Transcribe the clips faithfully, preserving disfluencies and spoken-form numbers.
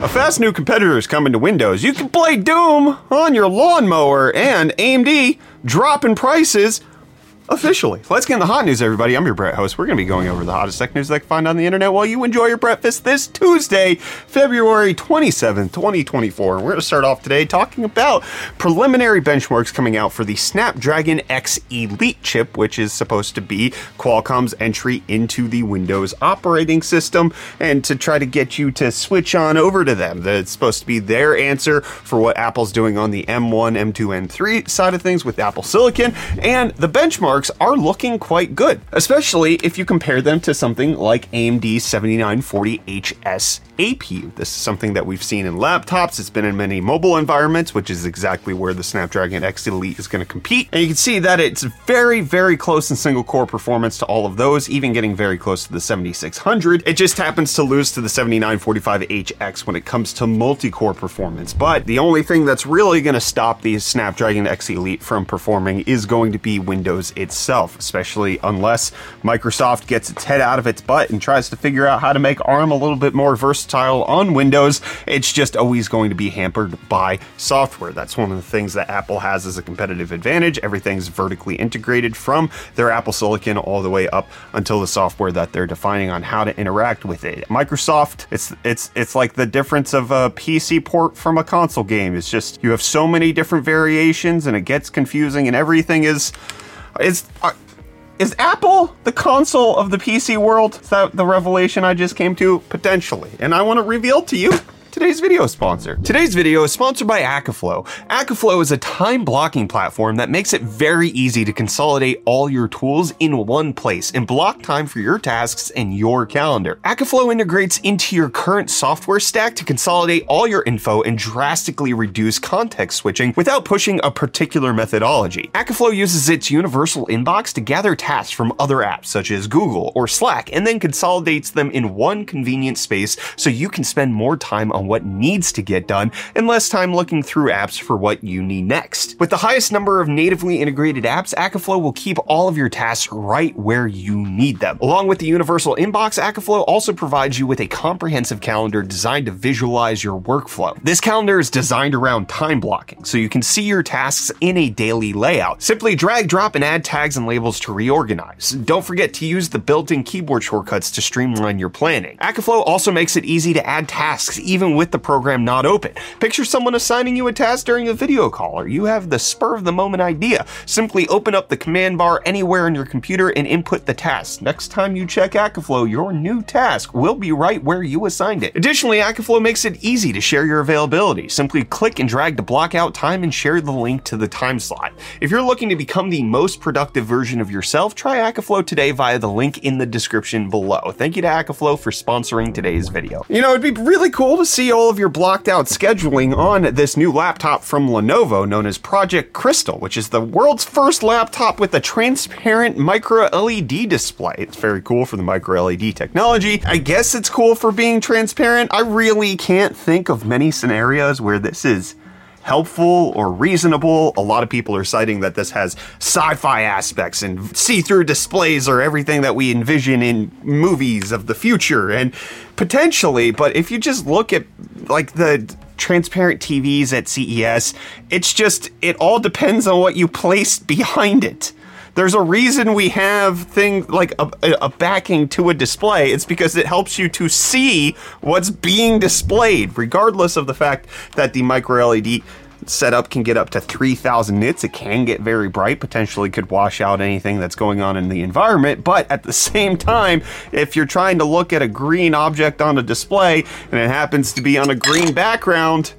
A fast new competitor is coming to Windows. You can play Doom on your lawnmower, and A M D dropping prices officially. Let's get in the hot news, everybody. I'm your Brett host. We're going to be going over the hottest tech news that I can find on the internet while you enjoy your breakfast this Tuesday, February twenty-seventh, twenty twenty-four. We're going to start off today talking about preliminary benchmarks coming out for the Snapdragon X Elite chip, which is supposed to be Qualcomm's entry into the Windows operating system, and to try to get you to switch on over to them. That's supposed to be their answer for what Apple's doing on the M one, M two, M three side of things with Apple Silicon, and the benchmarks are looking quite good, especially if you compare them to something like A M D's seventy-nine forty H S A P U. This is something that we've seen in laptops. It's been in many mobile environments, which is exactly where the Snapdragon X Elite is going to compete. And you can see that it's very, very close in single core performance to all of those, even getting very close to the seventy-six hundred. It just happens to lose to the seventy-nine forty-five H X when it comes to multi-core performance. But the only thing that's really going to stop the Snapdragon X Elite from performing is going to be Windows itself, especially unless Microsoft gets its head out of its butt and tries to figure out how to make ARM a little bit more versatile on Windows. It's just always going to be hampered by software. That's one of the things that Apple has as a competitive advantage. Everything's vertically integrated from their Apple Silicon all the way up until the software that they're defining on how to interact with it. Microsoft, it's it's it's like the difference of a P C port from a console game. It's just you have so many different variations and it gets confusing, and everything is Is uh, is Apple the console of the P C world? Is that the revelation I just came to? Potentially. And I want to reveal to you today's video sponsor. Today's video is sponsored by Akaflow. Akaflow is a time blocking platform that makes it very easy to consolidate all your tools in one place and block time for your tasks and your calendar. Akaflow integrates into your current software stack to consolidate all your info and drastically reduce context switching without pushing a particular methodology. Akaflow uses its universal inbox to gather tasks from other apps such as Google or Slack and then consolidates them in one convenient space so you can spend more time on what needs to get done and less time looking through apps for what you need next. With the highest number of natively integrated apps, Akaflow will keep all of your tasks right where you need them. Along with the universal inbox, Akaflow also provides you with a comprehensive calendar designed to visualize your workflow. This calendar is designed around time blocking, so you can see your tasks in a daily layout. Simply drag, drop, and add tags and labels to reorganize. Don't forget to use the built-in keyboard shortcuts to streamline your planning. Akaflow also makes it easy to add tasks even with the program not open. Picture someone assigning you a task during a video call, or you have the spur of the moment idea. Simply open up the command bar anywhere on your computer and input the task. Next time you check Akaflow, your new task will be right where you assigned it. Additionally, Akaflow makes it easy to share your availability. Simply click and drag to block out time and share the link to the time slot. If you're looking to become the most productive version of yourself, try Akaflow today via the link in the description below. Thank you to Akaflow for sponsoring today's video. You know, it'd be really cool to see all of your blocked out scheduling on this new laptop from Lenovo known as Project Crystal, which is the world's first laptop with a transparent micro L E D display. It's very cool for the micro L E D technology. I guess it's cool for being transparent. I really can't think of many scenarios where this is helpful or reasonable. A lot of people are citing that this has sci-fi aspects and see-through displays are everything that we envision in movies of the future, and potentially, but if you just look at like the transparent T Vs at C E S, it's just, it all depends on what you place behind it. There's a reason we have things like a, a backing to a display. It's because it helps you to see what's being displayed, regardless of the fact that the micro L E D setup can get up to three thousand nits. It can get very bright, potentially could wash out anything that's going on in the environment. But at the same time, if you're trying to look at a green object on a display and it happens to be on a green background,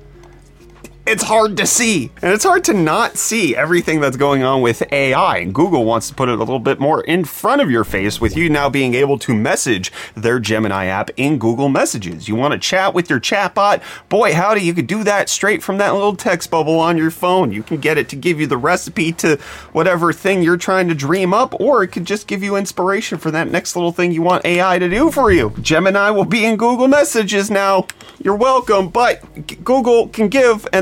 it's hard to see. And it's hard to not see everything that's going on with A I. And Google wants to put it a little bit more in front of your face with you now being able to message their Gemini app in Google Messages. You want to chat with your chatbot? Boy, howdy, you could do that straight from that little text bubble on your phone. You can get it to give you the recipe to whatever thing you're trying to dream up, or it could just give you inspiration for that next little thing you want A I to do for you. Gemini will be in Google Messages now. You're welcome, but Google can give and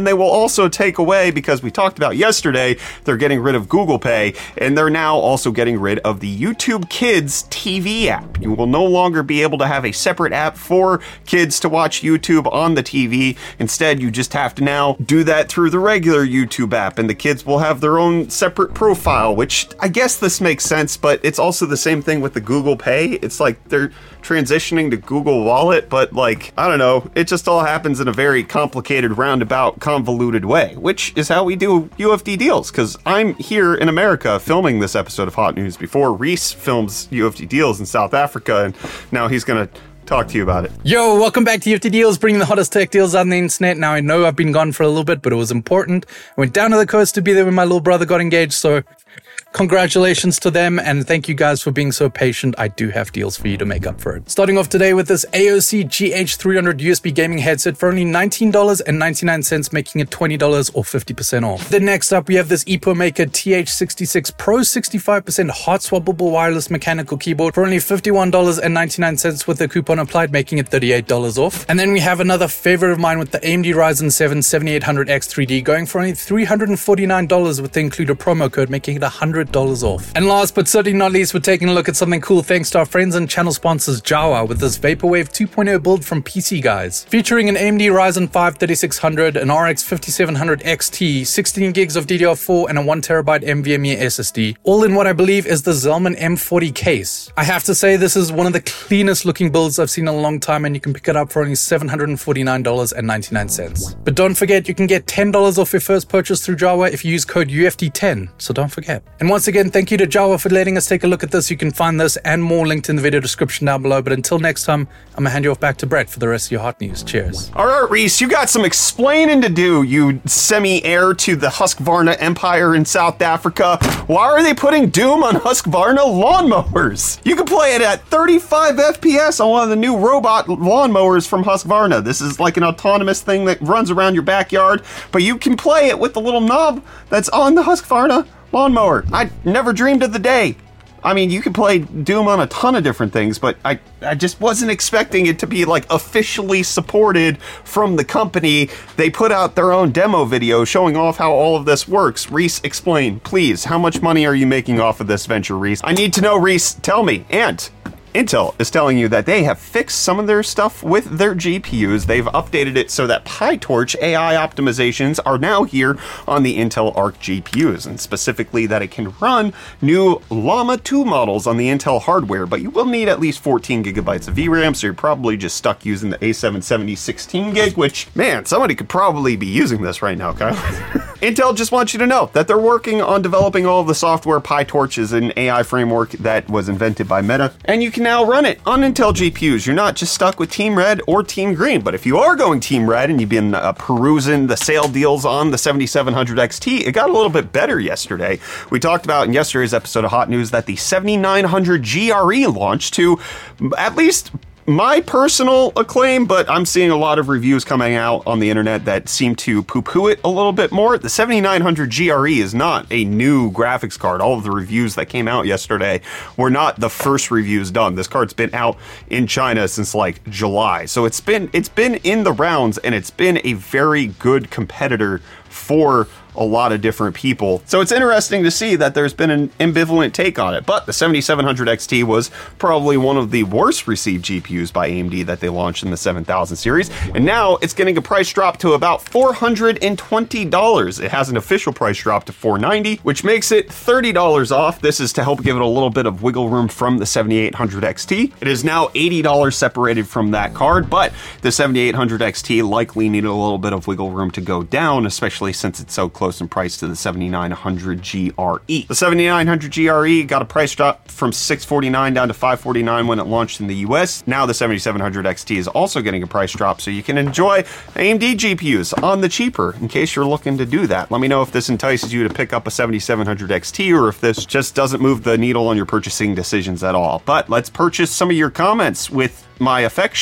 they will also take away, because we talked about yesterday, they're getting rid of Google Pay, and they're now also getting rid of the YouTube Kids T V app. You will no longer be able to have a separate app for kids to watch YouTube on the T V. Instead, you just have to now do that through the regular YouTube app, and the kids will have their own separate profile, which I guess this makes sense, but it's also the same thing with the Google Pay. It's like they're transitioning to Google Wallet, but like, I don't know, it just all happens in a very complicated, roundabout, convoluted way, which is how we do U F D deals, because I'm here in America filming this episode of Hot News before Reese films U F D deals in South Africa, and now he's gonna talk to you about it. Yo, welcome back to U F D Deals, bringing the hottest tech deals on the internet. Now, I know I've been gone for a little bit, but it was important. I went down to the coast to be there when my little brother got engaged, so congratulations to them, and thank you guys for being so patient. I do have deals for you to make up for it. Starting off today with this A O C G H three hundred U S B gaming headset for only nineteen dollars and ninety-nine cents, making it twenty dollars or fifty percent off. Then next up, we have this EpoMaker T H sixty-six Pro sixty-five percent hot swappable wireless mechanical keyboard for only fifty-one dollars and ninety-nine cents with a coupon applied, making it thirty-eight dollars off. And then we have another favorite of mine with the A M D Ryzen seven seventy-eight hundred X three D going for only three hundred forty-nine dollars with the included promo code, making it one hundred dollars off. And last but certainly not least, we're taking a look at something cool thanks to our friends and channel sponsors Jawa with this Vaporwave two point oh build from P C Guys. Featuring an A M D Ryzen five thirty-six hundred, an R X fifty-seven hundred X T, sixteen gigs of D D R four, and a one terabyte NVMe S S D, all in what I believe is the Zalman M forty case. I have to say, this is one of the cleanest looking builds I've seen in a long time, and you can pick it up for only seven hundred forty-nine dollars and ninety-nine cents. But don't forget, you can get ten dollars off your first purchase through Jawa if you use code U F D ten, so don't forget. And once again, thank you to Jawa for letting us take a look at this. You can find this and more linked in the video description down below. But until next time, I'm going to hand you off back to Brett for the rest of your hot news. Cheers. All right, Reese, you got some explaining to do, you semi-heir to the Husqvarna empire in South Africa. Why are they putting Doom on Husqvarna lawnmowers? You can play it at thirty-five F P S on one of the new robot lawnmowers from Husqvarna. This is like an autonomous thing that runs around your backyard, but you can play it with the little knob that's on the Husqvarna lawnmower. I never dreamed of the day. I mean, you could play Doom on a ton of different things, but I, I just wasn't expecting it to be like officially supported from the company. They put out their own demo video showing off how all of this works. Reese, explain, please. How much money are you making off of this venture, Reese? I need to know, Reese. Tell me. And Intel is telling you that they have fixed some of their stuff with their G P Us. They've updated it so that PyTorch A I optimizations are now here on the Intel Arc G P Us, and specifically that it can run new Llama two models on the Intel hardware, but you will need at least fourteen gigabytes of V RAM, so you're probably just stuck using the A seven seventy sixteen gig, which, man, somebody could probably be using this right now, Kyle. Intel just wants you to know that they're working on developing all of the software. PyTorch is an A I framework that was invented by Meta, and you can now run it on Intel G P Us. You're not just stuck with Team Red or Team Green, but if you are going Team Red and you've been uh, perusing the sale deals on the seventy-seven hundred X T, it got a little bit better yesterday. We talked about in yesterday's episode of Hot News that the seventy-nine hundred G R E launched to at least my personal acclaim, but I'm seeing a lot of reviews coming out on the internet that seem to poo-poo it a little bit more. The seventy-nine hundred G R E is not a new graphics card. All of the reviews that came out yesterday were not the first reviews done. This card's been out in China since like July. So it's been it's been in the rounds, and it's been a very good competitor for a lot of different people. So it's interesting to see that there's been an ambivalent take on it. But the seventy-seven hundred X T was probably one of the worst received G P Us by A M D that they launched in the seven thousand series. And now it's getting a price drop to about four hundred twenty dollars. It has an official price drop to four hundred ninety dollars, which makes it thirty dollars off. This is to help give it a little bit of wiggle room from the seventy-eight hundred X T. It is now eighty dollars separated from that card, but the seventy-eight hundred X T likely needed a little bit of wiggle room to go down, especially since it's so close in price to the seventy-nine hundred G R E. The seventy-nine hundred G R E got a price drop from six hundred forty-nine dollars down to five hundred forty-nine dollars when it launched in the U S. Now the seventy-seven hundred X T is also getting a price drop, so you can enjoy A M D G P Us on the cheaper in case you're looking to do that. Let me know if this entices you to pick up a seventy-seven hundred X T or if this just doesn't move the needle on your purchasing decisions at all. But let's purchase some of your comments with my affection.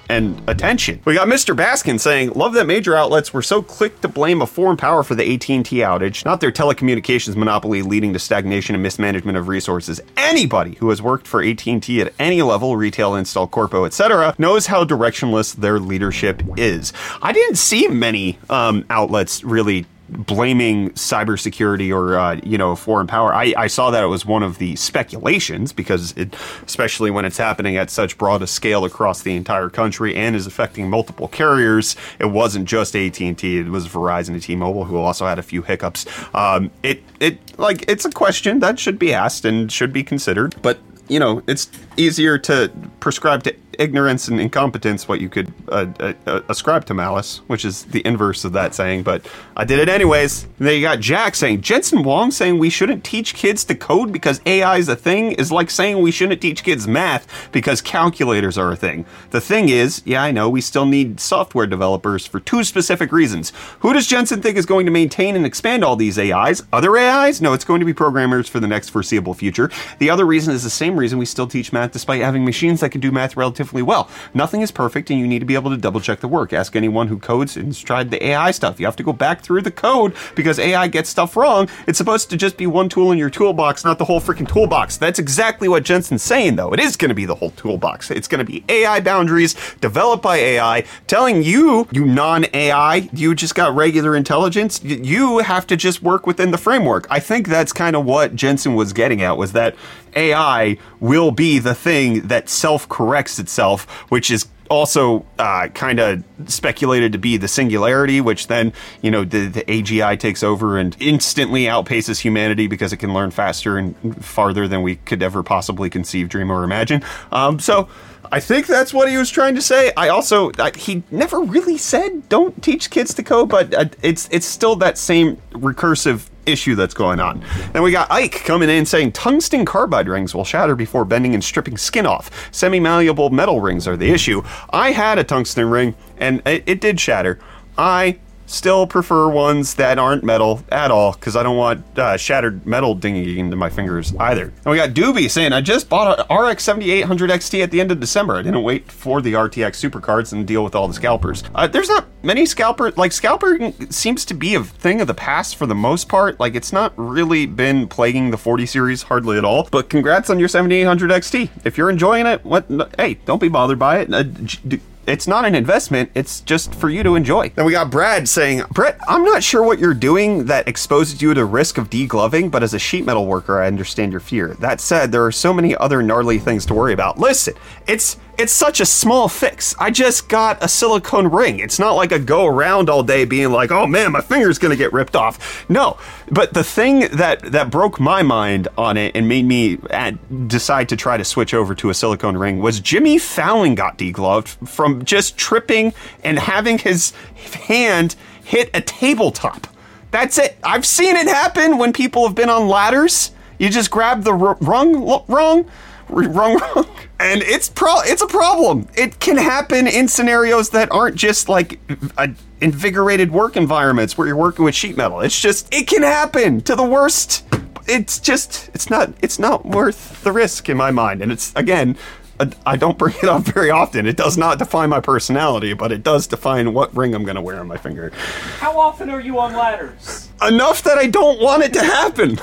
and attention. We got Mister Baskin saying, love that major outlets were so quick to blame a foreign power for the A T and T outage, not their telecommunications monopoly leading to stagnation and mismanagement of resources. Anybody who has worked for A T and T at any level, retail, install, corpo, et cetera, knows how directionless their leadership is. I didn't see many um, outlets really blaming cybersecurity or, uh, you know, foreign power. I, I saw that it was one of the speculations because it, especially when it's happening at such broad a scale across the entire country and is affecting multiple carriers, it wasn't just A T and T, it was Verizon and T-Mobile who also had a few hiccups. Um, it, it, like, it's a question that should be asked and should be considered, but, you know, it's easier to prescribe to ignorance and incompetence what you could uh, uh, ascribe to malice, which is the inverse of that saying, but I did it anyways. And then you got Jack saying, Jensen Huang saying we shouldn't teach kids to code because A I is a thing is like saying we shouldn't teach kids math because calculators are a thing. The thing is, yeah, I know, we still need software developers for two specific reasons. Who does Jensen think is going to maintain and expand all these A Is? Other A Is? No, it's going to be programmers for the next foreseeable future. The other reason is the same reason we still teach math despite having machines that can do math relatively well. Nothing is perfect and you need to be able to double check the work. Ask anyone who codes and has tried the A I stuff. You have to go back through the code because A I gets stuff wrong. It's supposed to just be one tool in your toolbox, not the whole freaking toolbox. That's exactly what Jensen's saying though. It is going to be the whole toolbox. It's going to be A I boundaries developed by A I telling you, you non-A I, you just got regular intelligence. You have to just work within the framework. I think that's kind of what Jensen was getting at, was that A I will be the thing that self-corrects itself, which is also uh, kind of speculated to be the singularity, which then, you know, the, the A G I takes over and instantly outpaces humanity because it can learn faster and farther than we could ever possibly conceive, dream, or imagine. Um, so I think that's what he was trying to say. I also, uh, he never really said don't teach kids to code, but uh, it's it's still that same recursive issue that's going on. Then we got Ike coming in saying tungsten carbide rings will shatter before bending and stripping skin off. Semi-malleable metal rings are the issue. I had a tungsten ring and it, it did shatter. I still prefer ones that aren't metal at all because I don't want uh, shattered metal dinging into my fingers either. And we got Doobie saying, I just bought an R X seventy-eight hundred X T at the end of December. I didn't wait for the R T X supercards and deal with all the scalpers. Uh, there's not many scalper, like scalper seems to be a thing of the past for the most part. Like it's not really been plaguing the forty series hardly at all, but congrats on your seventy-eight hundred X T. If you're enjoying it, what? Hey, don't be bothered by it. Uh, d- It's not an investment, it's just for you to enjoy. Then we got Brad saying, Brett, I'm not sure what you're doing that exposes you to risk of degloving, but as a sheet metal worker, I understand your fear. That said, there are so many other gnarly things to worry about. Listen, it's it's such a small fix. I just got a silicone ring. It's not like I go around all day being like, oh man, my finger's gonna get ripped off. No, but the thing that, that broke my mind on it and made me decide to try to switch over to a silicone ring was Jimmy Fallon got degloved from just tripping and having his hand hit a tabletop. That's it. I've seen it happen when people have been on ladders. You just grab the r- rung, wrong, wrong, wrong, and it's pro. It's a problem. It can happen in scenarios that aren't just like a invigorated work environments where you're working with sheet metal. It's just it can happen to the worst. It's just it's not it's not worth the risk in my mind. And it's again, I don't bring it up very often. It does not define my personality, but it does define what ring I'm going to wear on my finger. How often are you on ladders? Enough that I don't want it to happen.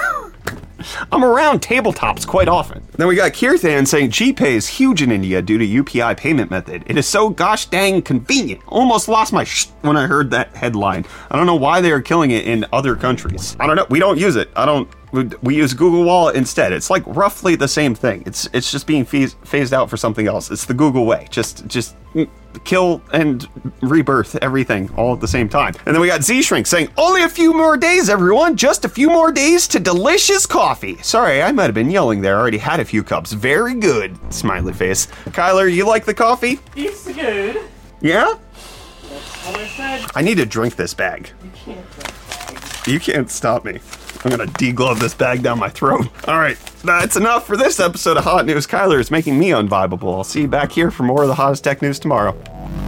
I'm around tabletops quite often. Then we got Kirthan saying GPay is huge in India due to U P I payment method. It is so gosh dang convenient. Almost lost my sh when I heard that headline. I don't know why they are killing it in other countries. I don't know. We don't use it. I don't. We use Google Wallet instead. It's like roughly the same thing. It's it's just being phased, phased out for something else. It's the Google way. Just just kill and rebirth everything all at the same time. And then we got Z-Shrink saying, only a few more days, everyone. Just a few more days to delicious coffee. Sorry, I might have been yelling there. I already had a few cups. Very good. Smiley face. Kyler, you like the coffee? It's good. Yeah? That's what I said. I need to drink this bag. You can't drink bags. You can't stop me. I'm gonna deglove this bag down my throat. All right, that's enough for this episode of Hot News. Kyler is making me unvibable. I'll see you back here for more of the hottest tech news tomorrow.